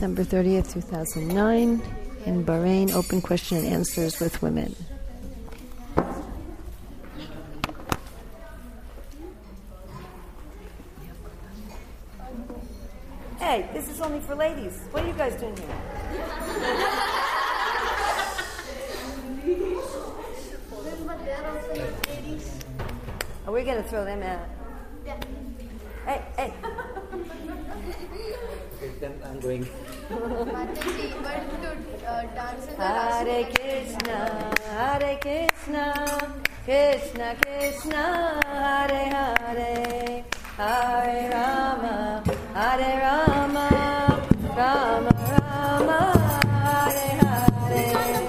December 30th, 2009, in Bahrain, open question and answers with women. Hey, this is only for ladies. What are you guys doing here? Are we going to throw them out? Yeah. Hey. Then I'm going. Mataji, but to dance in the Hare Krishna, Hare Krishna, Krishna Krishna, Hare Hare, Hare Rama, Hare Rama, Rama Rama, Hare Hare.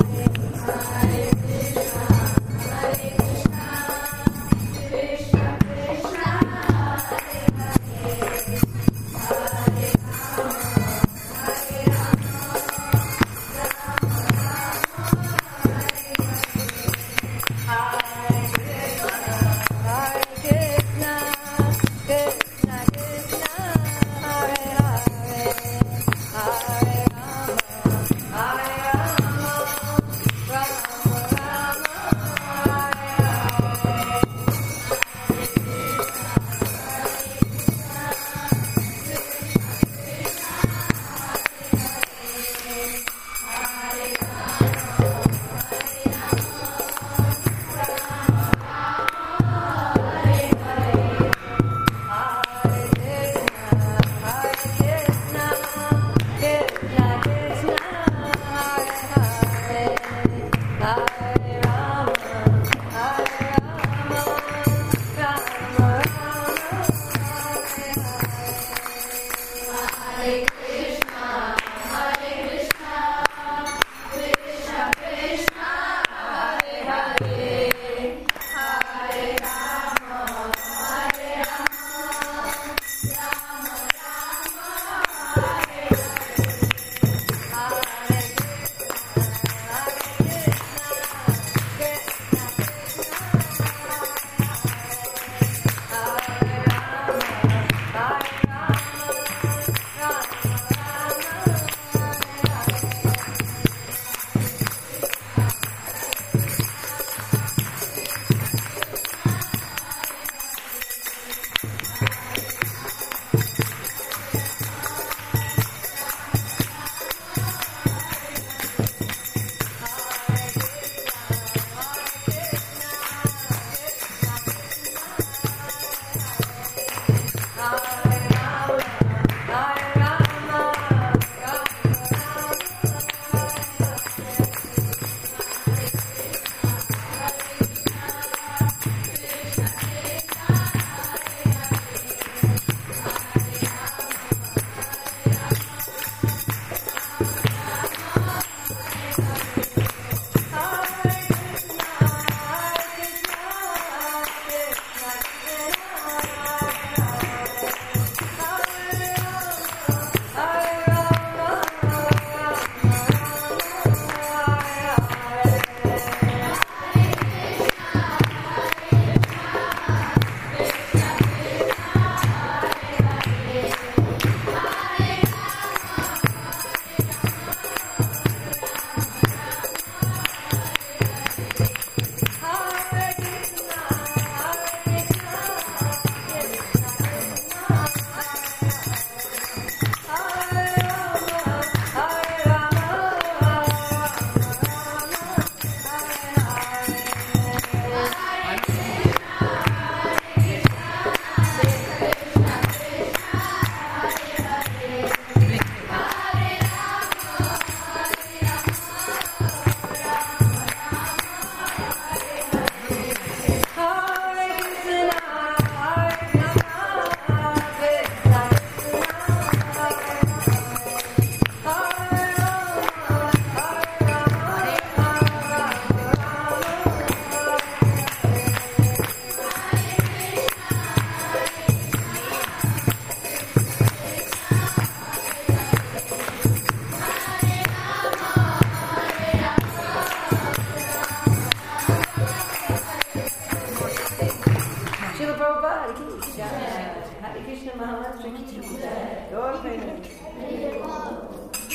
Hare Krishna Mahamantra ki jai.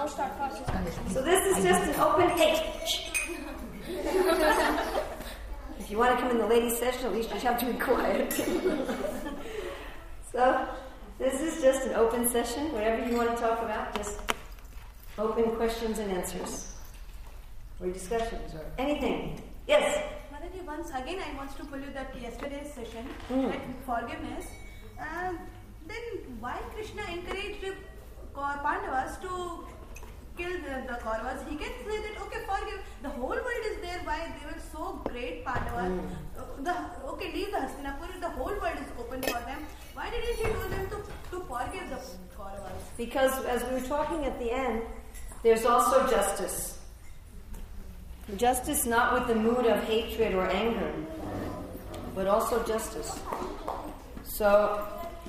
So this is just an open hate. If you want to come in the ladies' session, at least you have to be quiet. So this is just an open session. Whatever you want to talk about, just open questions and answers, or discussions, or anything. Yes. Mataji, once again I want to pull you that yesterday's session, that forgiveness. Then why Krishna encouraged Pandavas to kill the Kauravas? He can say that, okay, forgive. The whole world is there. Why they were so great, Pandavas? Okay, leave the Hastinapur. The whole world is open for them. Why didn't he tell them to forgive the Kauravas? Because as we were talking at the end, there's also justice. Justice not with the mood of hatred or anger, but also justice. So,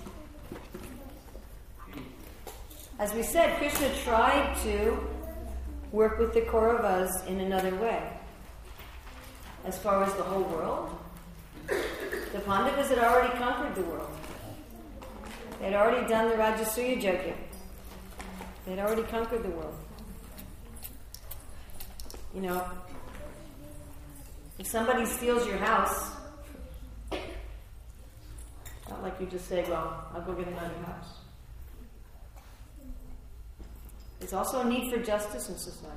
as we said, Krishna tried to work with the Kauravas in another way. As far as the whole world, the Pandavas had already conquered the world. They had already done the Rajasuya Yajna. They had already conquered the world. You know, if somebody steals your house, it's not like you just say, well, I'll go get another house. There's also a need for justice in society.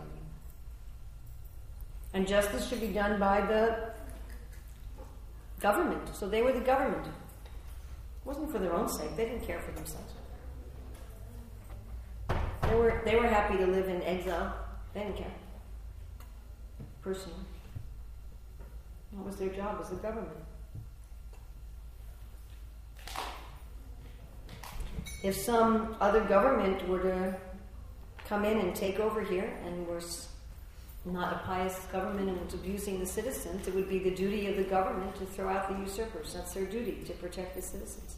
And justice should be done by the government. So they were the government. It wasn't for their own sake. They didn't care for themselves. They were happy to live in exile. They didn't care. Personally. What was their job as the government? If some other government were to come in and take over here and was not a pious government and was abusing the citizens, it would be the duty of the government to throw out the usurpers. That's their duty, to protect the citizens.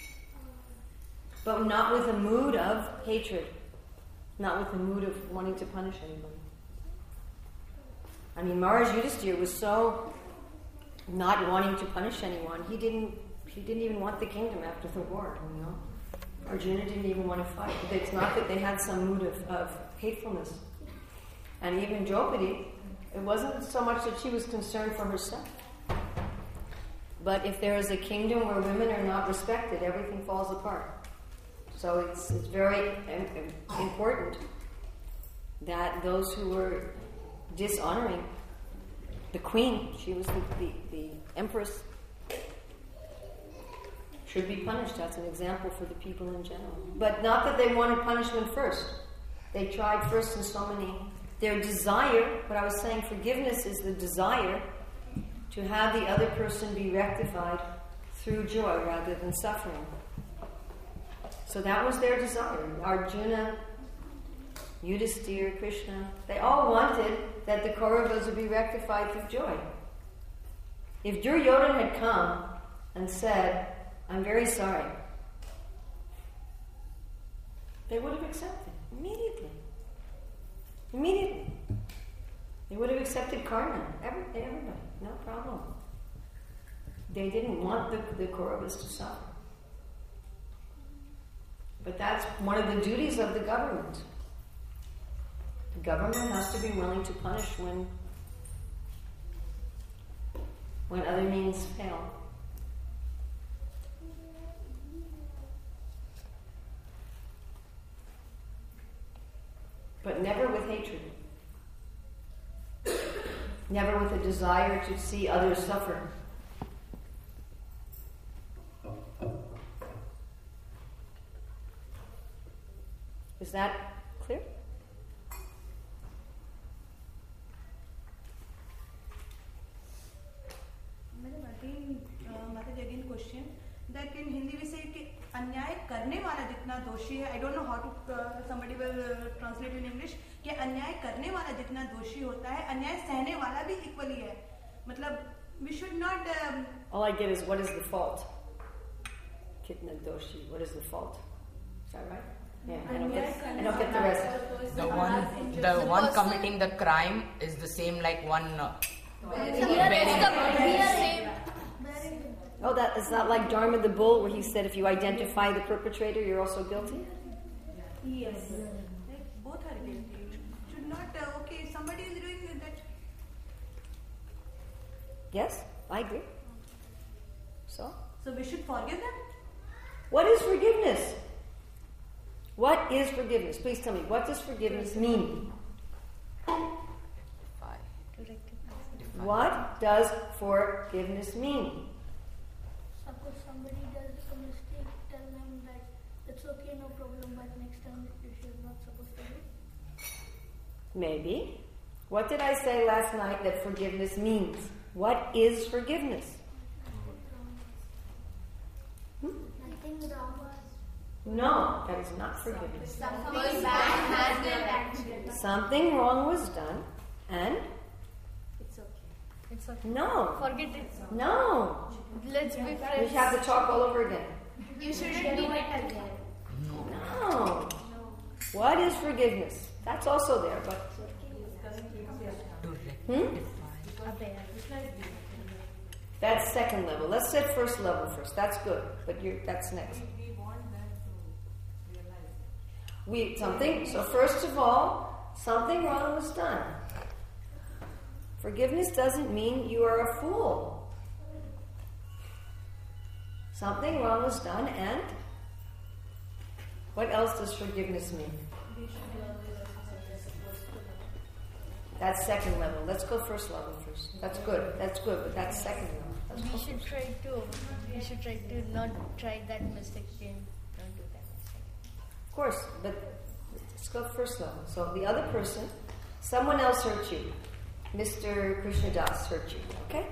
But not with a mood of hatred. Not with the mood of wanting to punish anybody. I mean, Maharaj Yudhisthira was so not wanting to punish anyone. He didn't even want the kingdom after the war, you know. Arjuna didn't even want to fight. It's not that they had some mood of hatefulness. And even Draupadi, it wasn't so much that she was concerned for herself. But if there is a kingdom where women are not respected, everything falls apart. So it's very important that those who were dishonoring the queen, she was the empress, should be punished. That's an example for the people in general. But not that they wanted punishment first. They tried first in so many. Their desire, what I was saying, forgiveness is the desire to have the other person be rectified through joy rather than suffering. So that was their desire. Arjuna, Yudhisthira, Krishna, they all wanted that the Kauravas would be rectified through joy. If Duryodhana had come and said, I'm very sorry, they would have accepted immediately. Immediately. They would have accepted Karna. Everybody. No problem. They didn't want the Kauravas to suffer. But that's one of the duties of the government. The government has to be willing to punish when other means fail. But never with hatred. Never with a desire to see others suffer. Is that clear? Again question that in Hindi we say कि अन्याय करने वाला जितना दोषी है, I don't know how to somebody will translate in English, कि अन्याय करने वाला जितना दोषी होता है, अन्याय सहने वाला भी equally है. मतलब we should not. All I get is what is the fault? Kitna doshi. What is the fault? Is that right? Yeah, I don't get the rest. The one committing the crime is the same like one Oh, that is not like Dharma the bull, where he said if you identify the perpetrator, you're also guilty? Yes. Both are guilty. not okay. Somebody is doing that. Yes, I agree. So we should forgive them? what is forgiveness? What is forgiveness? Please tell me, what does forgiveness mean? What does forgiveness mean? Suppose somebody does a mistake, tell them that it's okay, no problem, but next time you should not supposed to do. Maybe. What did I say last night that forgiveness means? What is forgiveness? Nothing wrong. No, that is not forgiveness. Something bad has been done. Something wrong was done, and It's okay. no, Forget it. no. Let's be We friends. have to talk all over again. You shouldn't do it again. No. What is forgiveness? That's also there, but that's second level. Let's set first level first. That's good, but that's next. So first of all, something wrong was done. Forgiveness doesn't mean you are a fool. Something wrong was done, and what else does forgiveness mean? That's second level. Let's go first level first. That's good, but that's second level. We should try to not try that mistake again. Don't do that mistake. Of course, but let's go first level. So the other person, someone else hurt you. Mr. Krishna Das hurt you, okay?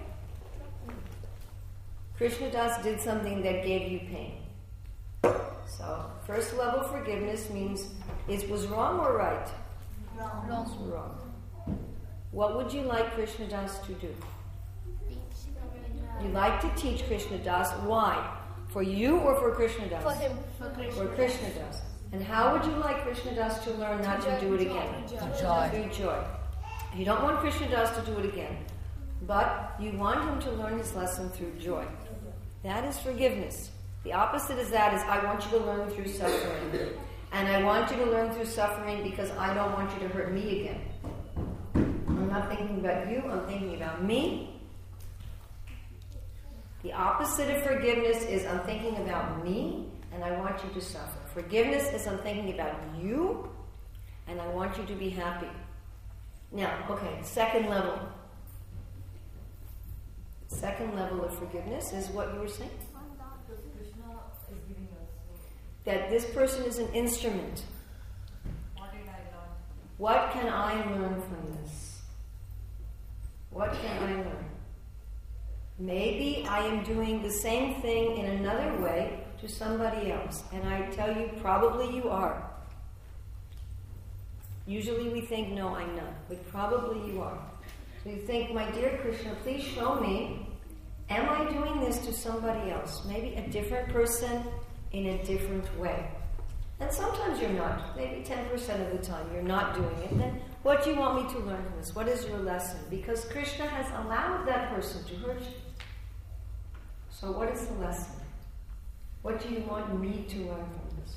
Krishna Das did something that gave you pain. So, first level forgiveness means it was wrong or right? Wrong. What would you like Krishna Das to do? You like to teach Krishna Das. Why? For you or for Krishna Das? For him. For Krishna Das. And how would you like Krishna Das to learn not to do it again? Through joy. You don't want Krishna Das to do it again, but you want him to learn his lesson through joy. That is forgiveness. The opposite is that is I want you to learn through suffering. And I want you to learn through suffering because I don't want you to hurt me again. I'm not thinking about you, I'm thinking about me. The opposite of forgiveness is I'm thinking about me and I want you to suffer. Forgiveness is I'm thinking about you and I want you to be happy. Now, okay, second level. Second level of forgiveness is what you were saying? That this person is an instrument. What can I learn from this? What can I learn? Maybe I am doing the same thing in another way to somebody else. And I tell you, probably you are. Usually we think, no, I'm not. But probably you are. So you think, my dear Krishna, please show me, am I doing this to somebody else? Maybe a different person in a different way. And sometimes you're not. Maybe 10% of the time you're not doing it. Then what do you want me to learn from this? What is your lesson? Because Krishna has allowed that person to hurt you. So what is the lesson? What do you want me to learn from this?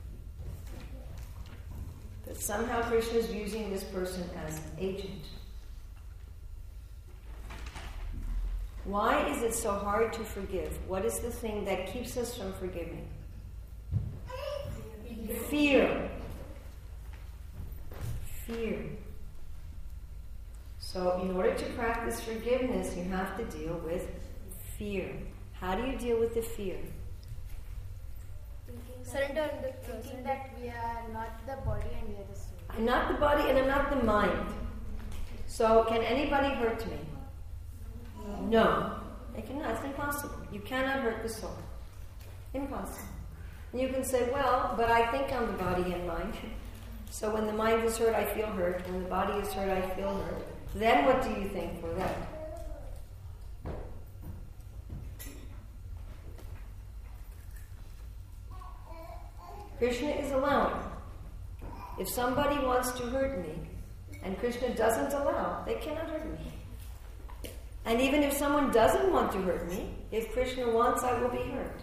That somehow Krishna is using this person as an agent. Why is it so hard to forgive? What is the thing that keeps us from forgiving? Fear. Fear. So in order to practice forgiveness, you have to deal with fear. How do you deal with the fear? Surrender and Thinking that we are not the body and we are the soul. I'm not the body and I'm not the mind. So can anybody hurt me? No. They cannot. It's impossible. You cannot hurt the soul. Impossible. And you can say, well, but I think I'm the body and mind. So when the mind is hurt, I feel hurt. When the body is hurt, I feel hurt. Then what do you think for that? Krishna is allowing. If somebody wants to hurt me, and Krishna doesn't allow, they cannot hurt me. And even if someone doesn't want to hurt me, if Krishna wants, I will be hurt.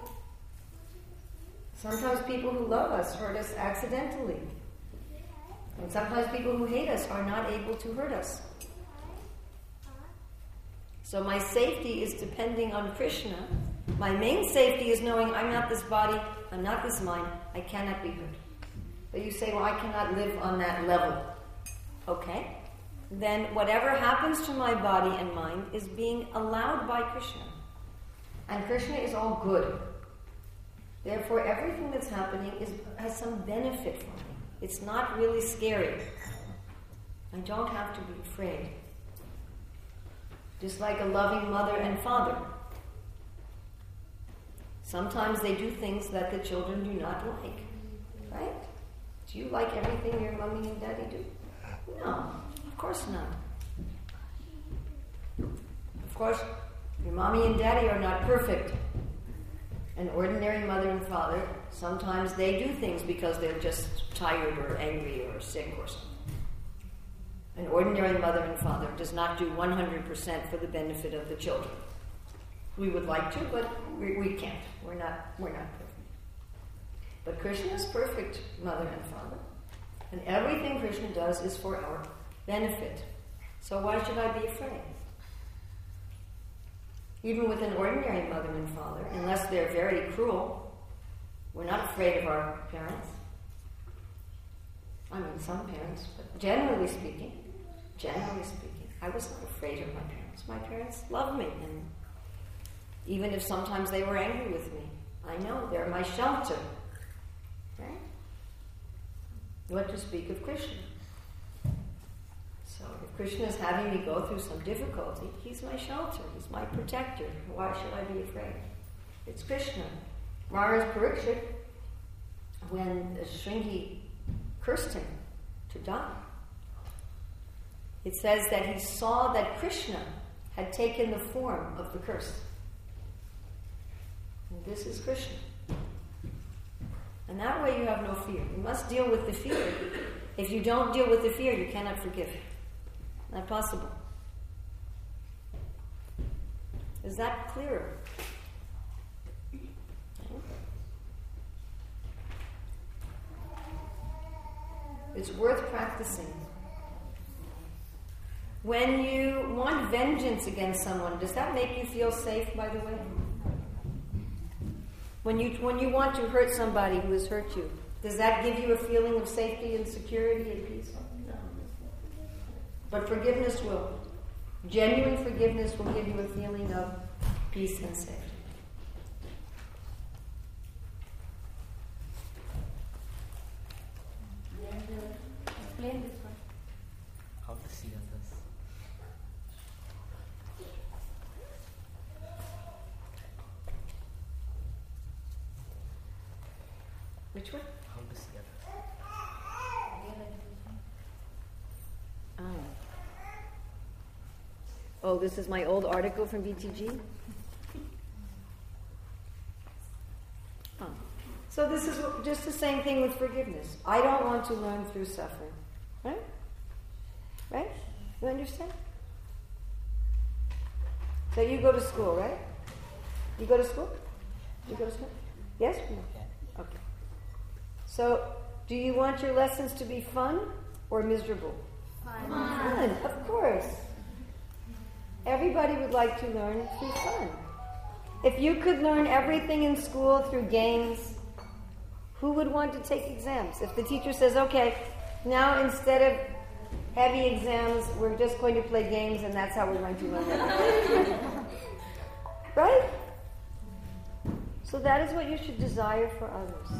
Sometimes people who love us hurt us accidentally. And sometimes people who hate us are not able to hurt us. So my safety is depending on Krishna. My main safety is knowing I'm not this body, I'm not this mind, I cannot be hurt. But you say, well, I cannot live on that level. Okay. Then whatever happens to my body and mind is being allowed by Krishna. And Krishna is all good. Therefore, everything that's happening has some benefit for me. It's not really scary. I don't have to be afraid. Just like a loving mother and father. Sometimes they do things that the children do not like. Right? Do you like everything your mommy and daddy do? No, of course not. Of course, your mommy and daddy are not perfect. An ordinary mother and father, sometimes they do things because they're just tired or angry or sick or something. An ordinary mother and father does not do 100% for the benefit of the children. We would like to, but we can't. We're not perfect. But Krishna is perfect mother and father. And everything Krishna does is for our benefit. So why should I be afraid? Even with an ordinary mother and father, unless they're very cruel, we're not afraid of our parents. I mean, some parents, but generally speaking, I was not afraid of my parents. My parents loved me, and even if sometimes they were angry with me, I know they're my shelter. Right? What to speak of Krishna? So if Krishna is having me go through some difficulty, he's my shelter, he's my protector. Why should I be afraid? It's Krishna. Maharaj Parikshit, when Shringi cursed him to die, it says that he saw that Krishna had taken the form of the curse. And this is Krishna. And that way you have no fear. You must deal with the fear. If you don't deal with the fear, you cannot forgive. Not possible. Is that clearer? It's worth practicing. When you want vengeance against someone, does that make you feel safe, by the way? When you want to hurt somebody who has hurt you, does that give you a feeling of safety and security and peace? No. But forgiveness will. Genuine forgiveness will give you a feeling of peace and safety. Explain this one. How to see others. Which one? How to see others. Oh, this is my old article from BTG? Oh. So this is just the same thing with forgiveness. I don't want to learn through suffering. Right? Right? You understand? So you go to school, right? You go to school? You go to school? Yes? No? Okay. So, do you want your lessons to be fun or miserable? Fun, of course. Everybody would like to learn through fun. If you could learn everything in school through games, who would want to take exams? If the teacher says, okay, now instead of heavy exams, we're just going to play games and that's how we're going to learn everything. Right? So that is what you should desire for others.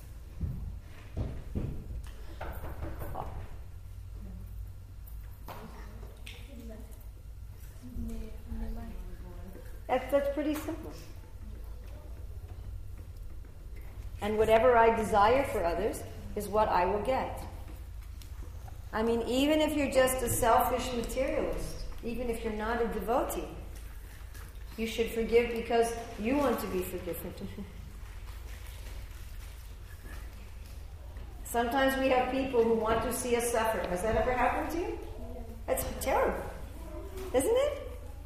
That's pretty simple. And whatever I desire for others is what I will get. I mean, even if you're just a selfish materialist, even if you're not a devotee, you should forgive because you want to be forgiven. Sometimes we have people who want to see us suffer. Has that ever happened to you? That's terrible, isn't it?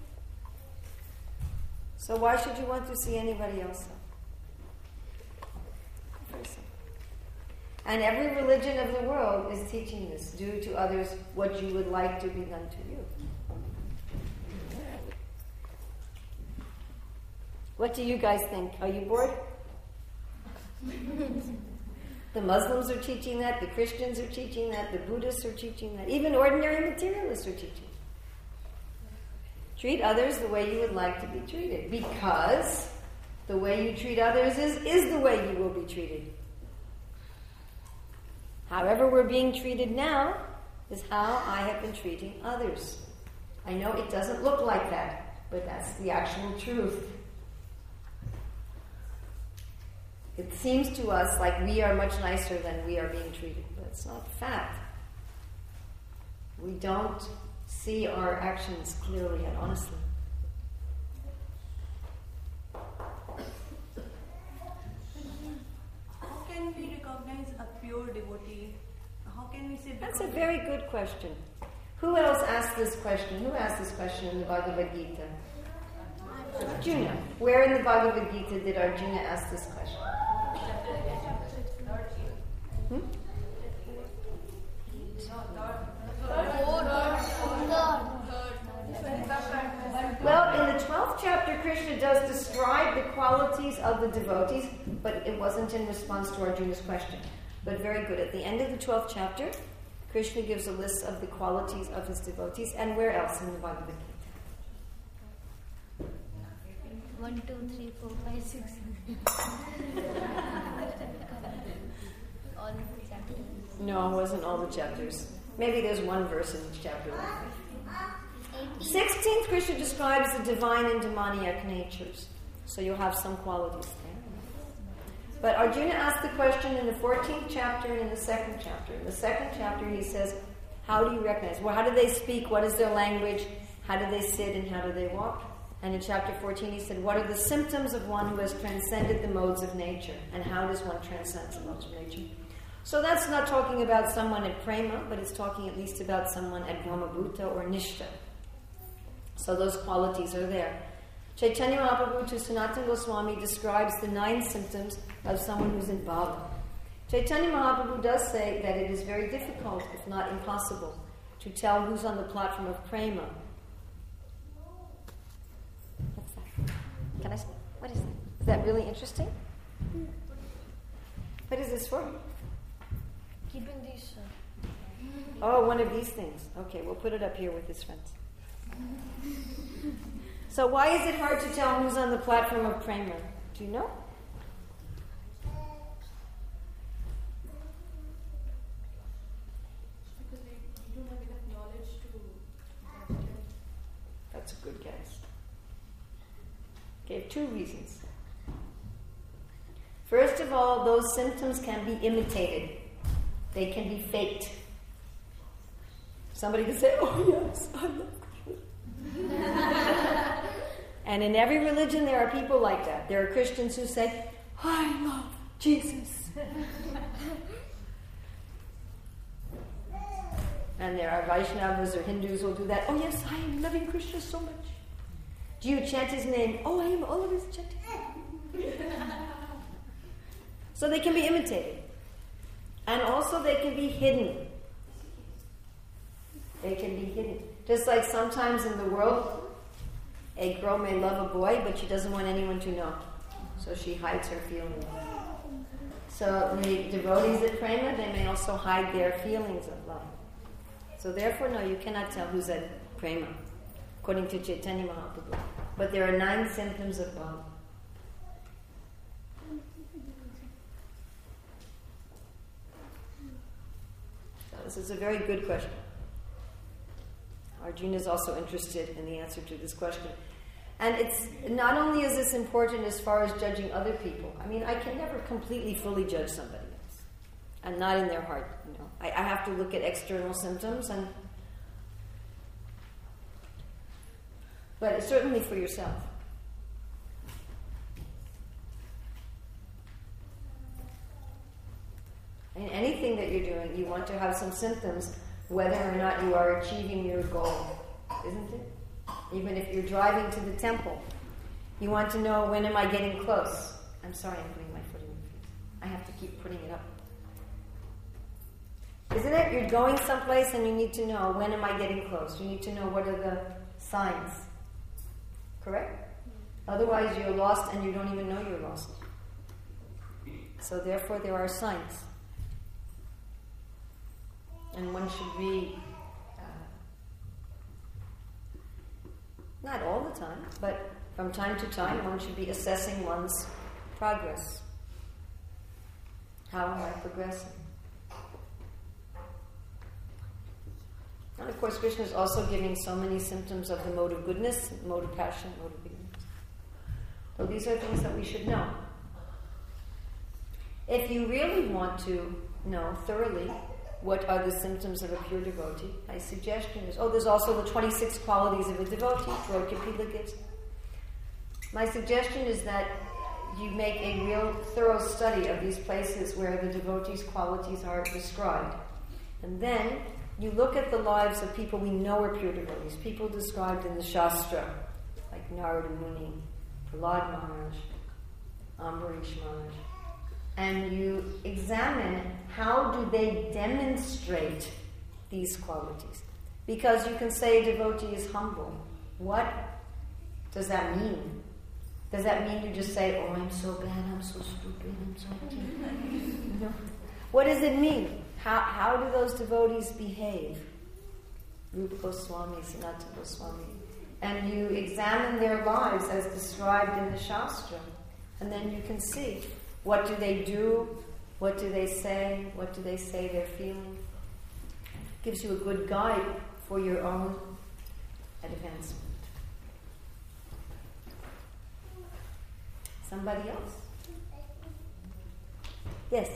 So why should you want to see anybody else suffer? And every religion of the world is teaching this. Do to others what you would like to be done to you. What do you guys think? Are you bored? The Muslims are teaching that, the Christians are teaching that, the Buddhists are teaching that, even ordinary materialists are teaching. Treat others the way you would like to be treated, because the way you treat others is the way you will be treated. However we're being treated now is how I have been treating others. I know it doesn't look like that, but that's the actual truth. It seems to us like we are much nicer than we are being treated, but it's not the fact. We don't see our actions clearly and honestly. How can we recognize a pure devotee? How can we say? That's a very good question. Who else asked this question? Who asked this question in the Bhagavad Gita? Arjuna. Where in the Bhagavad Gita did Arjuna ask this question? Well, in the 12th chapter, Krishna does describe the qualities of the devotees, but it wasn't in response to Arjuna's question. But very good. At the end of the 12th chapter, Krishna gives a list of the qualities of his devotees. And where else in the Bhagavad Gita? 1, 2, 3, 4, 5, 6. All the chapters. No, it wasn't all the chapters. Maybe there's one verse in each chapter. 16th, Krishna describes the divine and demoniac natures. So you'll have some qualities there. But Arjuna asked the question in the 14th chapter and in the 2nd chapter. In the 2nd chapter, he says, how do you recognize? Well, how do they speak? What is their language? How do they sit and how do they walk? And in chapter 14, he said, what are the symptoms of one who has transcended the modes of nature? And how does one transcend the modes of nature? So that's not talking about someone at prema, but it's talking at least about someone at brahmabhuta or nishta. So those qualities are there. Chaitanya Mahaprabhu to Sanatana Goswami describes the 9 symptoms of someone who's in bhava. Chaitanya Mahaprabhu does say that it is very difficult, if not impossible, to tell who's on the platform of prema. What's that? What is that? Is that really interesting? What is this for? Keeping these. Oh, one of these things. Okay, we'll put it up here with his friends. So why is it hard to tell who's on the platform of prema? Do you know? Because we don't have enough knowledge to. That's a good guess. Okay, 2 reasons. First of all, those symptoms can be imitated. They can be faked. Somebody can say, oh yes, I love Krishna. And in every religion there are people like that. There are Christians who say, I love Jesus. And there are Vaishnavas or Hindus who will do that. Oh yes, I am loving Krishna so much. Do you chant his name? Oh, I am always chanting. So they can be imitated. And also they can be hidden. They can be hidden. Just like sometimes in the world, a girl may love a boy, but she doesn't want anyone to know. So she hides her feelings. So the devotees at prema, they may also hide their feelings of love. So therefore, no, you cannot tell who's at prema, according to Chaitanya Mahaprabhu. But there are 9 symptoms of love. So this is a very good question. Arjuna is also interested in the answer to this question. And it's not only is this important as far as judging other people. I mean, I can never completely fully judge somebody else. And not in their heart, you know. I have to look at external symptoms, but it's certainly for yourself. And anything that you're doing, you want to have some symptoms whether or not you are achieving your goal, isn't it? Even if you're driving to the temple, you want to know, when am I getting close? I'm sorry, I'm putting my foot in the face. I have to keep putting it up. Isn't it? You're going someplace and you need to know, when am I getting close? You need to know what are the signs. Correct? Otherwise you're lost and you don't even know you're lost. So therefore there are signs. And one should be, not all the time, but from time to time one should be assessing one's progress. How am I progressing? And of course Krishna is also giving so many symptoms of the mode of goodness, mode of passion, mode of ignorance. So these are things that we should know. If you really want to know thoroughly what are the symptoms of a pure devotee, my suggestion is, there's also the 26 qualities of a devotee, Drodkapila gives. My suggestion is that you make a real thorough study of these places where the devotees' qualities are described. And then you look at the lives of people we know are pure devotees, people described in the Shastra, like Narada Muni, Prahlad Maharaj, Ambarish Maharaj, and you examine how do they demonstrate these qualities. Because you can say a devotee is humble. What does that mean? Does that mean you just say, I'm so bad, I'm so stupid, I'm so... No. What does it mean? How do those devotees behave? Rupa Goswami, Sanatana Goswami. And you examine their lives as described in the Shastra. And then you can see, what do they do? What do they say? What do they say they're feeling? Gives you a good guide for your own advancement. Somebody else? Yes?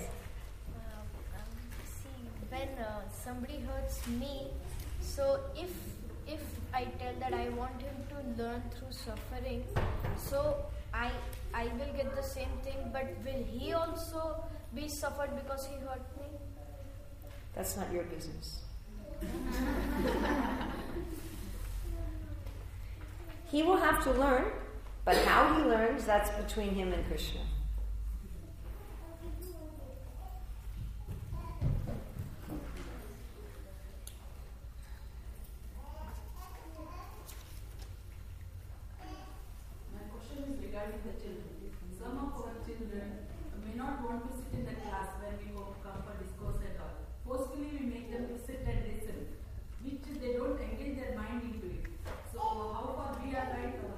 When somebody hurts me, so if I tell that I want him to learn through suffering, so I will get the same thing, but will he also be suffered because he hurt me? That's not your business. He will have to learn, but how he learns, that's between him and Krishna. Regarding the children. Some of our children may not want to sit in the class when we come for discourse and all. Forcefully we make them to sit and listen, which they don't engage their mind into it. So how far we are right or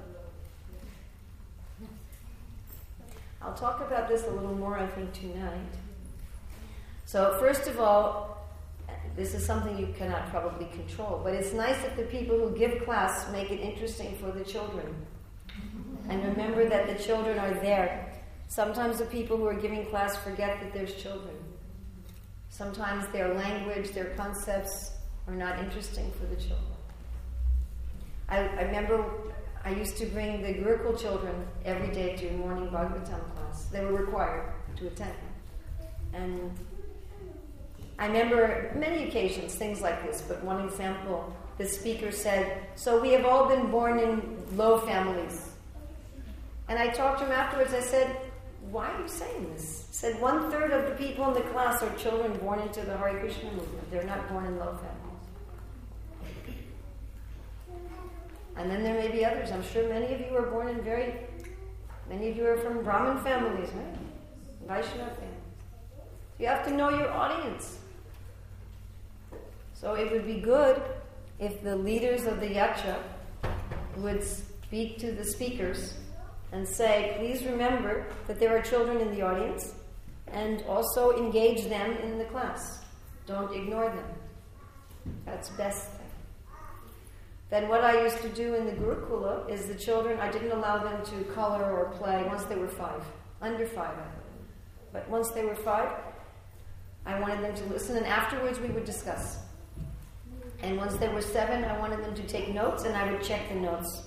I'll talk about this a little more, I think, tonight. So first of all, this is something you cannot probably control, but it's nice if the people who give class make it interesting for the children. And remember that the children are there. Sometimes the people who are giving class forget that there's children. Sometimes their language, their concepts are not interesting for the children. I remember I used to bring the Gurukul children every day to morning Bhagavatam class. They were required to attend. And I remember many occasions, things like this, but one example, the speaker said, so we have all been born in low families. And I talked to him afterwards, I said, why are you saying this? He said, 1/3 of the people in the class are children born into the Hare Krishna movement. They're not born in low families. And then there may be others. I'm sure many of you are born in many of you are from Brahmin families, right? Vaishnava families. You have to know your audience. So it would be good if the leaders of the yacha would speak to the speakers and say, please remember that there are children in the audience and also engage them in the class. Don't ignore them. That's best thing. Then what I used to do in the Gurukula is the children, I didn't allow them to color or play once they were 5. Under 5, I put them. But once they were 5, I wanted them to listen, and afterwards we would discuss. And once they were 7, I wanted them to take notes, and I would check the notes.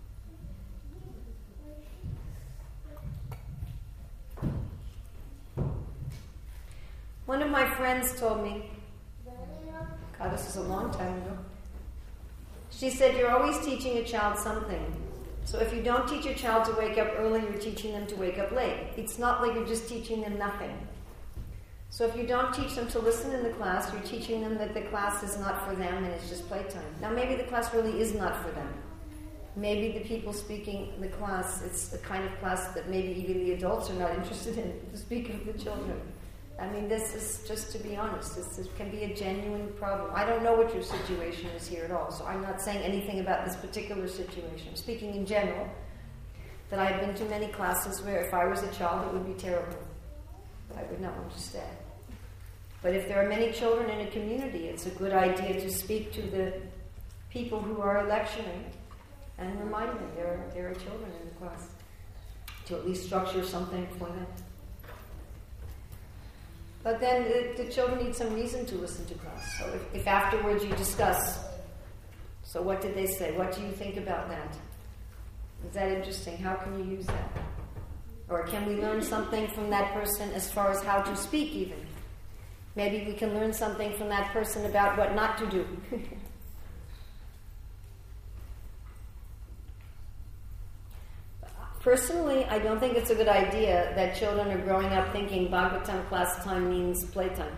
One of my friends told me, God, this is a long time ago. She said, you're always teaching a child something. So if you don't teach your child to wake up early, you're teaching them to wake up late. It's not like you're just teaching them nothing. So if you don't teach them to listen in the class, you're teaching them that the class is not for them and it's just playtime. Now maybe the class really is not for them. Maybe the people speaking in the class, it's the kind of class that maybe even the adults are not interested in, to speak of the children. I mean, this is, just to be honest, this can be a genuine problem. I don't know what your situation is here at all, so I'm not saying anything about this particular situation. I'm speaking in general, that I've been to many classes where if I was a child, it would be terrible. I would not want to stay. But if there are many children in a community, it's a good idea to speak to the people who are lecturing and remind them there are children in the class, to at least structure something for them. But then the children need some reason to listen to class. So if afterwards you discuss, so what did they say? What do you think about that? Is that interesting? How can you use that? Or can we learn something from that person as far as how to speak even? Maybe we can learn something from that person about what not to do. Personally, I don't think it's a good idea that children are growing up thinking Bhagavatam class time means playtime.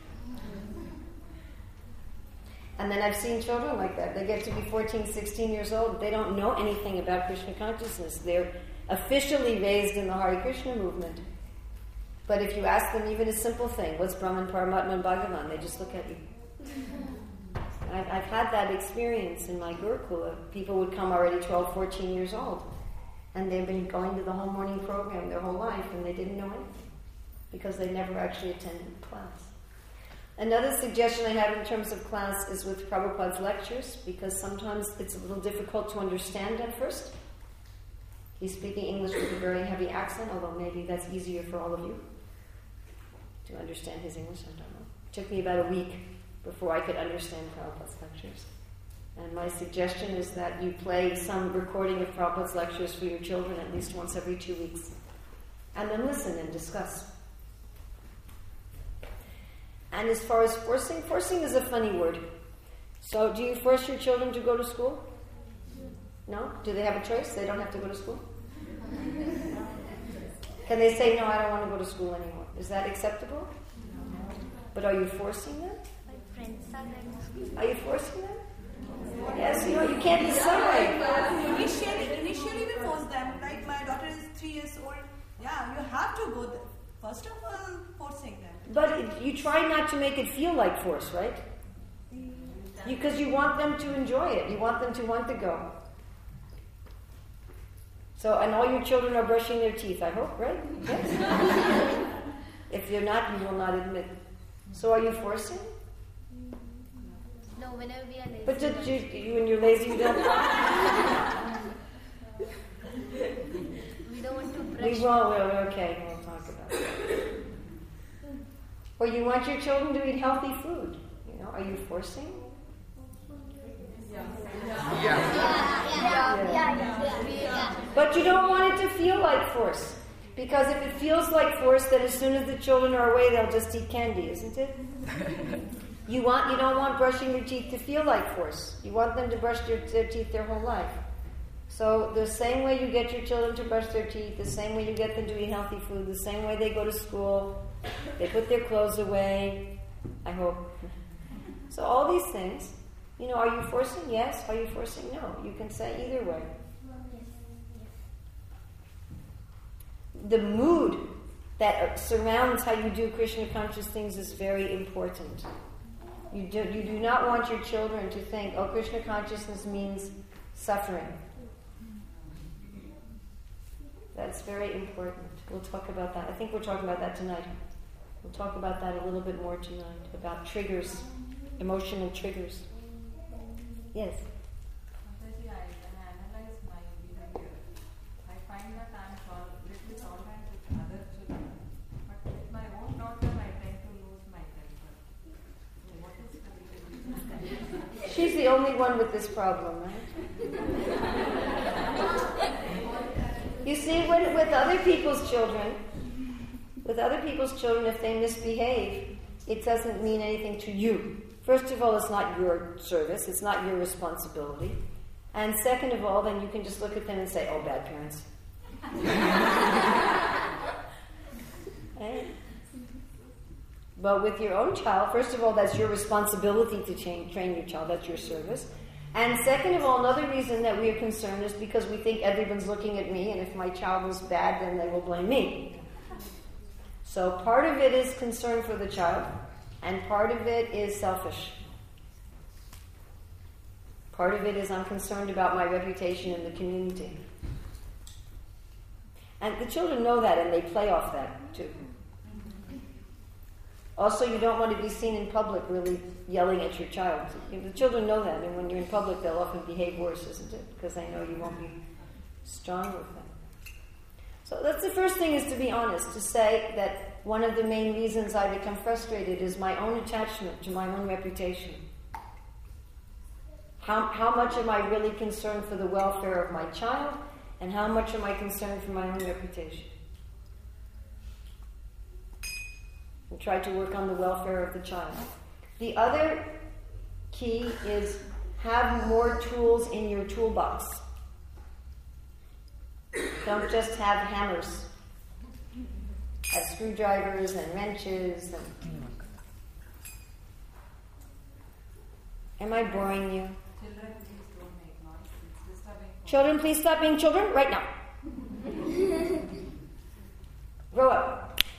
And then I've seen children like that. They get to be 14, 16 years old. They don't know anything about Krishna consciousness. They're officially raised in the Hare Krishna movement. But if you ask them even a simple thing, what's Brahman, Paramatma, and Bhagavan, they just look at you. I've had that experience in my Gurukula. People would come already 12, 14 years old. And they've been going to the whole morning program their whole life, and they didn't know anything because they never actually attended class. Another suggestion I have in terms of class is with Prabhupada's lectures, because sometimes it's a little difficult to understand at first. He's speaking English with a very heavy accent, although maybe that's easier for all of you to understand his English, I don't know. It took me about a week before I could understand Prabhupada's lectures. And my suggestion is that you play some recording of Prabhupada's lectures for your children at least once every 2 weeks. And then listen and discuss. And as far as forcing is a funny word. So do you force your children to go to school? No? Do they have a choice? They don't have to go to school? Can they say, no, I don't want to go to school anymore? Is that acceptable? But are you forcing them? My friends are going to school. Are you forcing them? Yes, you can't decide. Initially we force them. Like my daughter is 3 years old. Yeah, you have to go there. First of all, forcing them. But you try not to make it feel like force, right? Because you want them to enjoy it. You want them to want to go. So, and all your children are brushing their teeth, I hope, right? Yes. If you're not, you will not admit. So are you forcing? No, whenever we are lazy. But when you're lazy, you don't. We don't want to brush. We won't. Okay, we'll talk about it. Or you want your children to eat healthy food. You know, are you forcing? But you don't want it to feel like force. Because if it feels like force, then as soon as the children are away, they'll just eat candy, isn't it? You don't want brushing your teeth to feel like force. You want them to brush their teeth their whole life. So the same way you get your children to brush their teeth, the same way you get them to eat healthy food, the same way they go to school, they put their clothes away, I hope. So all these things, are you forcing? Yes. Are you forcing? No. You can say either way. The mood that surrounds how you do Krishna conscious things is very important. You do not want your children to think, Krishna consciousness means suffering. That's very important. We'll talk about that. I think we're talking about that tonight. We'll talk about that a little bit more tonight, about triggers, emotional triggers. Yes? I analyze my behavior. I find that I'm little tolerant with other children. But with my own daughter, I tend to lose my temper. So what is the reason? She's the only one with this problem, right? You see, with other people's children, if they misbehave, it doesn't mean anything to you. First of all, it's not your service, it's not your responsibility. And second of all, then you can just look at them and say, bad parents. Right? But with your own child, first of all, that's your responsibility to train your child. That's your service. And second of all, another reason that we are concerned is because we think everyone's looking at me, and if my child is bad, then they will blame me. So part of it is concern for the child, and part of it is selfish. Part of it is I'm concerned about my reputation in the community. And the children know that, and they play off that too. Also, you don't want to be seen in public really yelling at your child. The children know that, and when you're in public, they'll often behave worse, isn't it? Because they know you won't be strong with them. So that's the first thing, is to be honest, to say that one of the main reasons I become frustrated is my own attachment to my own reputation. How much am I really concerned for the welfare of my child, and how much am I concerned for my own reputation? And try to work on the welfare of the child. The other key is have more tools in your toolbox. Don't just have hammers. Have screwdrivers and wrenches. Am I boring you? Children, please stop being children right now. Grow up.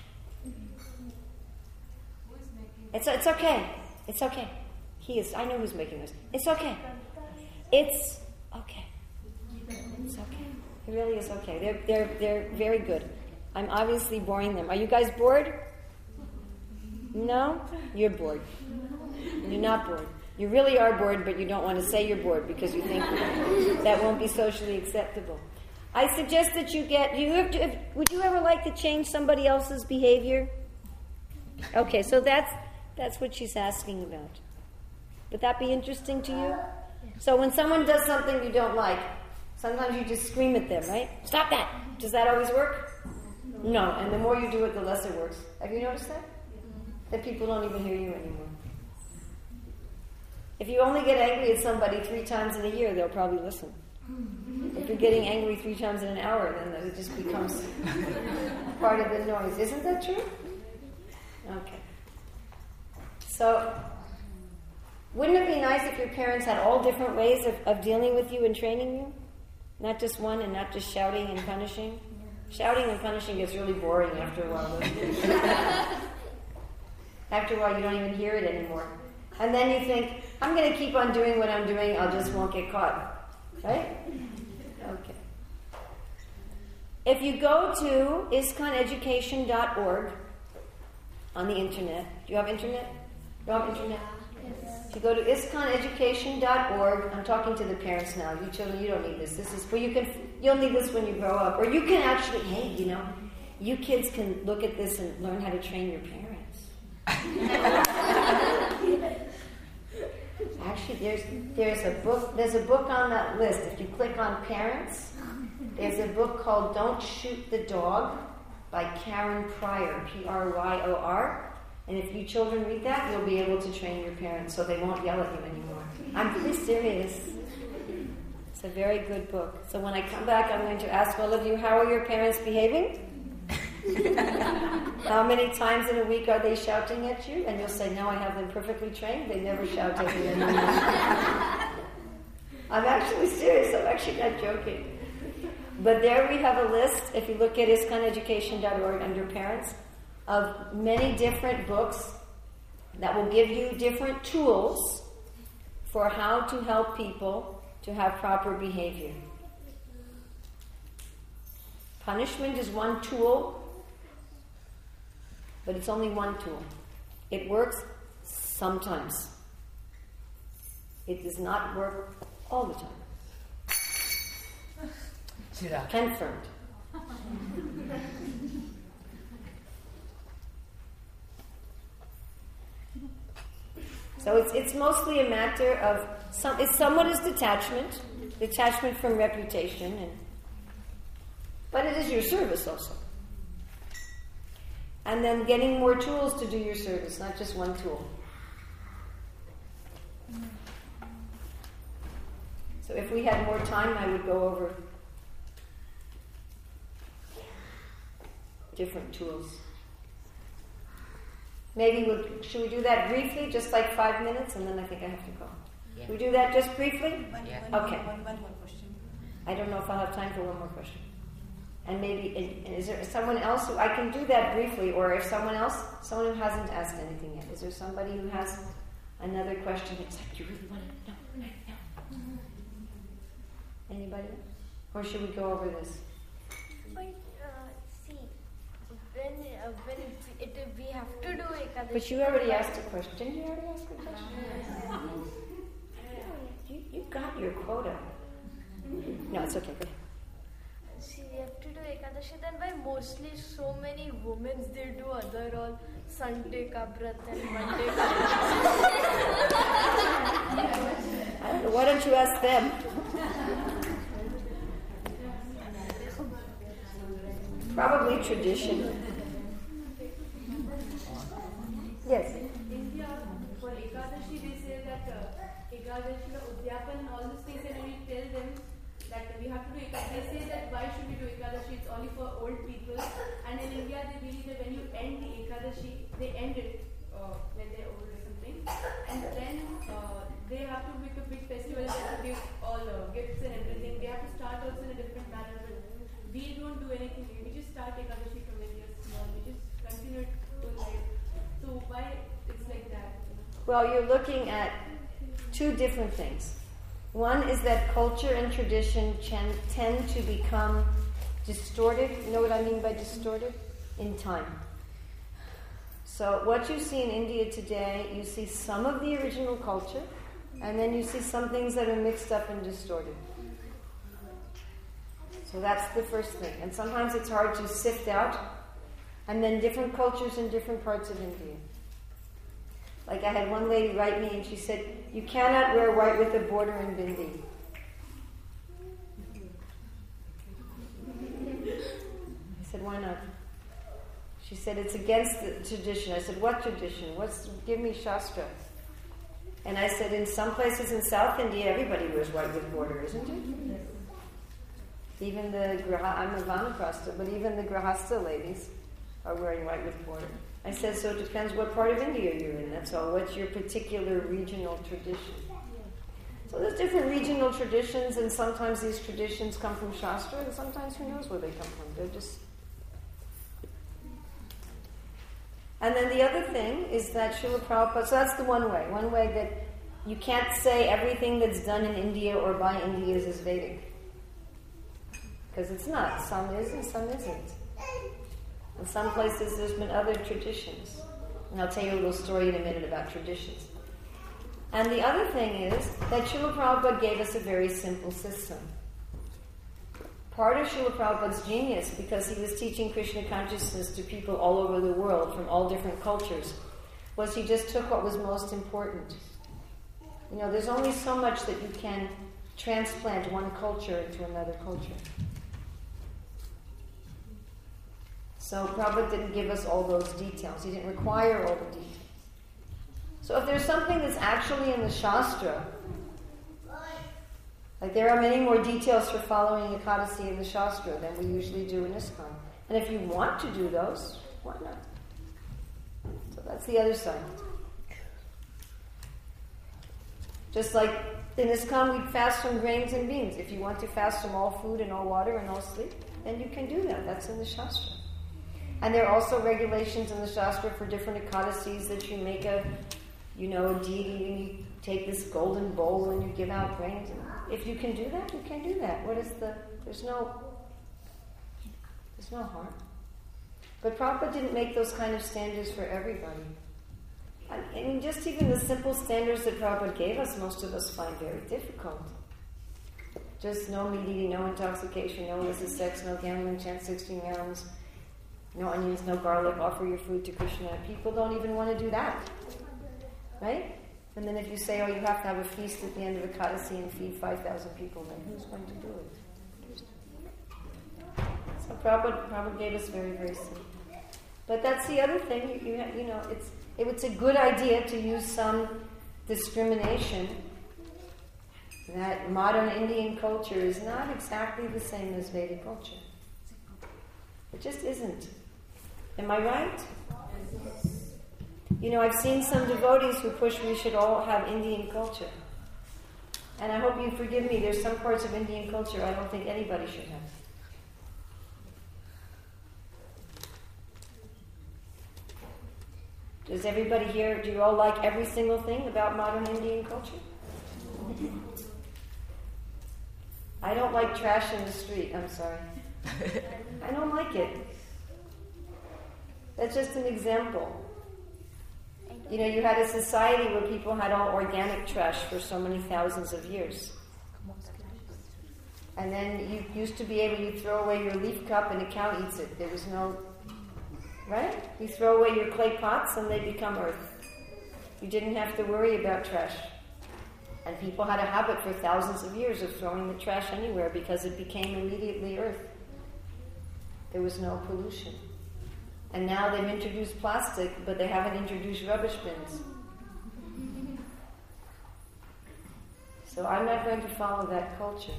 It's okay. It's okay. He is. I know who's making this. It's okay. It's okay. It's okay. It really is okay. They're very good. I'm obviously boring them. Are you guys bored? No? You're bored. You're not bored. You really are bored, but you don't want to say you're bored because you think that won't be socially acceptable. I suggest that would you ever like to change somebody else's behavior? Okay, so that's what she's asking about. Would that be interesting to you? So when someone does something you don't like, sometimes you just scream at them, right? Stop that! Does that always work? No, and the more you do it, the less it works. Have you noticed that? That people don't even hear you anymore. If you only get angry at somebody 3 times in a year, they'll probably listen. If you're getting angry 3 times in an hour, then it just becomes part of the noise. Isn't that true? Okay. So, wouldn't it be nice if your parents had all different ways of dealing with you and training you? Not just one, and not just shouting and punishing? Shouting and punishing gets really boring after a while. After a while, you don't even hear it anymore. And then you think, I'm going to keep on doing what I'm doing, I just won't get caught. Right? Okay. If you go to isconeducation.org on the internet, do you have internet? You have internet? Yes. If you go to isconeducation.org, I'm talking to the parents now. You children, you don't need this. This is you'll need this when you grow up. Or you can actually, you kids can look at this and learn how to train your parents. Actually, there's a book on that list. If you click on parents, there's a book called Don't Shoot the Dog by Karen Pryor, Pryor. And if you children read that, you'll be able to train your parents so they won't yell at you anymore. I'm pretty serious. It's a very good book. So when I come back, I'm going to ask all of you, how are your parents behaving? How many times in a week are they shouting at you? And you'll say, no, I have them perfectly trained. They never shout at me anymore. I'm actually serious. I'm actually not joking. But there we have a list, if you look at isconeducation.org under parents, of many different books that will give you different tools for how to help people to have proper behavior. Punishment is one tool, but it's only one tool. It works sometimes. It does not work all the time. Confirmed. So it's mostly a matter of somewhat is detachment from reputation, but it is your service also. And then getting more tools to do your service, not just one tool. So if we had more time, I would go over different tools. Maybe should we do that briefly, just like 5 minutes, and then I think I have to go. Yeah. Should we do that just briefly? Okay. One more question. I don't know if I'll have time for one more question. And maybe, is there someone else who, I can do that briefly, or if someone who hasn't asked anything yet. Is there somebody who has another question that's like, you really want to know? No. Anybody? Or should we go over this? But see, when we have to do Ekadashi. But you already asked a question. Didn't you already ask a question? You got your quota. No, it's okay. Go ahead. See, we have to do Ekadashi. Then why mostly so many women they do other all Sunday ka Brat and Monday ka I don't know. Why don't you ask them? Probably tradition. Yes. India, for Ekadashi, they say that Ekadashi, Udyapan, and all these things, and when you tell them that we have to do Ekadashi, they say that why should we do Ekadashi? It's only for old people. And in India, they believe that when you end the Ekadashi, they end it when they're old or something. And then they have to make a big festival, they have to give all gifts and everything. They have to start also in a different manner. But we don't do anything. We just start Ekadashi from when we are small. We just continue it to life. So why it's like that? Well, you're looking at two different things. One is that culture and tradition tend to become distorted. You know what I mean by distorted? In time. So what you see in India today, you see some of the original culture, and then you see some things that are mixed up and distorted. So that's the first thing. And sometimes it's hard to sift out. And then different cultures in different parts of India. Like I had one lady write me and she said, you cannot wear white with a border in bindi. I said, why not? She said, it's against the tradition. I said, what tradition? Give me Shastra. And I said, in some places in South India, everybody wears white with border, isn't it? Even the I'm a Vanaprastha, but even the Grahastha ladies are wearing white with border. I said, so it depends what part of India you're in, that's all. What's your particular regional tradition? So there's different regional traditions, and sometimes these traditions come from Shastra, and sometimes who knows where they come from. They're just... And then the other thing is that Srila Prabhupada, so that's the one way that you can't say everything that's done in India or by Indians is Vedic. Because it's not. Some is and some isn't. In some places there's been other traditions. And I'll tell you a little story in a minute about traditions. And the other thing is that Srila Prabhupada gave us a very simple system. Part of Srila Prabhupada's genius, because he was teaching Krishna consciousness to people all over the world from all different cultures, was he just took what was most important. You know, there's only so much that you can transplant one culture into another culture. So Prabhupada didn't give us all those details. He didn't require all the details. So if there's something that's actually in the Shastra, like there are many more details for following Ekadasi in the Shastra than we usually do in ISKCON. And if you want to do those, why not? So that's the other side. Just like in ISKCON we fast from grains and beans. If you want to fast from all food and all water and all sleep, then you can do that. That's in the Shastra. And there are also regulations in the Shastra for different Ekadasis that you make a deity and you take this golden bowl and you give out grains. And if you can do that, you can do that. There's no harm. But Prabhupada didn't make those kind of standards for everybody. I mean, just even the simple standards that Prabhupada gave us, most of us find very difficult. Just no meat eating, no intoxication, no illicit sex, no gambling, chant 16 rounds, no onions, no garlic, offer your food to Krishna. People don't even want to do that. Right? And then if you say, you have to have a feast at the end of Ekadasi and feed 5,000 people, then who's going to do it? So Prabhupada gave us very, very simple. But that's the other thing, it's a good idea to use some discrimination that modern Indian culture is not exactly the same as Vedic culture. It just isn't. Am I right? I've seen some devotees who push we should all have Indian culture. And I hope you forgive me, there's some parts of Indian culture I don't think anybody should have. Does everybody here, do you all like every single thing about modern Indian culture? I don't like trash in the street, I'm sorry. I don't like it. That's just an example. You had a society where people had all organic trash for so many thousands of years. And then you used to be able to throw away your leaf cup and a cow eats it. There was no... Right? You throw away your clay pots and they become earth. You didn't have to worry about trash. And people had a habit for thousands of years of throwing the trash anywhere because it became immediately earth. There was no pollution. And now they've introduced plastic, but they haven't introduced rubbish bins. So I'm not going to follow that culture.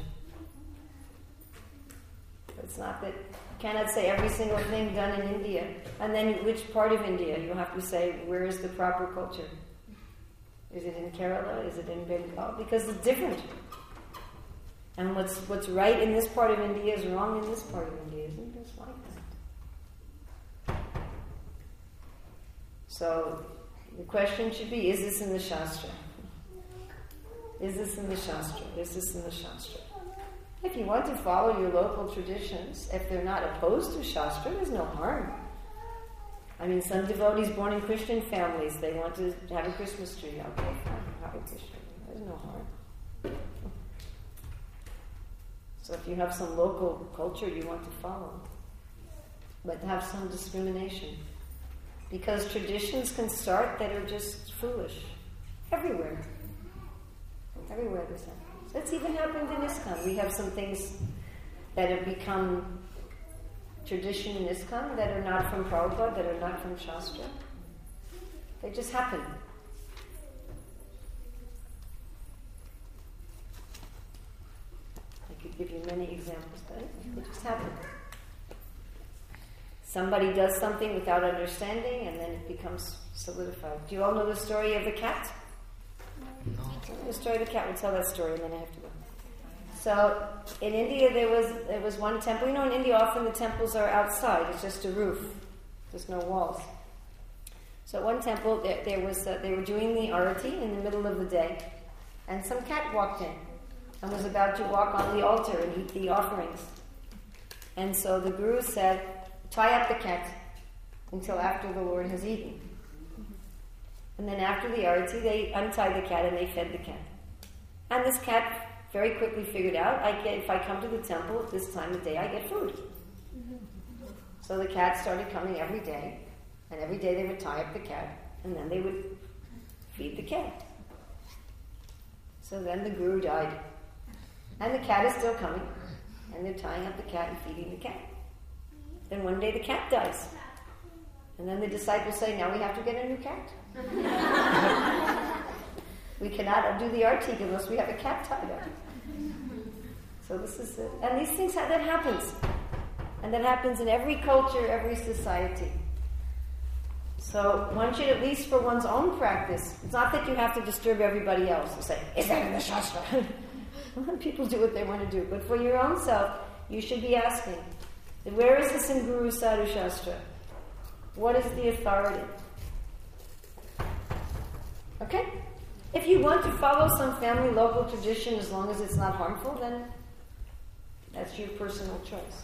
It's not that... cannot say every single thing done in India. And then which part of India? You have to say, where is the proper culture? Is it in Kerala? Is it in Bengal? Because it's different. And what's right in this part of India is wrong in this part of India. Isn't this like that? So the question should be, is this in the Shastra? Is this in the Shastra? Is this in the Shastra? If you want to follow your local traditions, if they're not opposed to Shastra, there's no harm. I mean, some devotees born in Christian families, they want to have a Christmas tree. Okay, fine, have a Christian. There's no harm. So if you have some local culture you want to follow, but have some discrimination. Because traditions can start that are just foolish. Everywhere. Everywhere this happens. That's even happened in ISKCON. We have some things that have become tradition in ISKCON that are not from Prabhupada, that are not from Shastra. They just happen. I could give you many examples, but they just happen. Somebody does something without understanding and then it becomes solidified. Do you all know the story of the cat? No. The story of the cat. We'll tell that story and then I have to go. So, in India there was one temple. In India often the temples are outside. It's just a roof. There's no walls. So at one temple they were doing the arati in the middle of the day and some cat walked in and was about to walk on the altar and eat the offerings. And so the Guru said, tie up the cat until after the Lord has eaten. And then after the arati, they untied the cat and they fed the cat. And this cat very quickly figured out, if I come to the temple at this time of day, I get food. So the cat started coming every day, and every day they would tie up the cat, and then they would feed the cat. So then the Guru died. And the cat is still coming, and they're tying up the cat and feeding the cat. Then one day the cat dies. And then the disciples say, now we have to get a new cat. We cannot do the arati unless we have a cat tied up. So this is it. And these things, that happens. And that happens in every culture, every society. So one should, at least for one's own practice, it's not that you have to disturb everybody else and say, is that in the Shastra? People do what they want to do. But for your own self, you should be asking, where is this in Guru Sadhu Shastra? What is the authority? Okay? If you want to follow some family local tradition as long as it's not harmful, then that's your personal choice.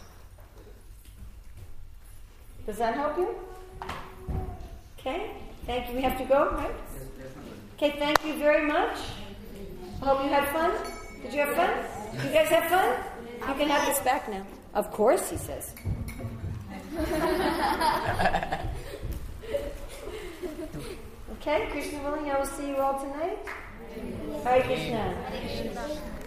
Does that help you? Okay? Thank you. We have to go, right? Okay, thank you very much. I hope you had fun. Did you have fun? You guys have fun? You can have this back now. Of course, he says. Okay, Krishna willing, I will see you all tonight. Hare Krishna.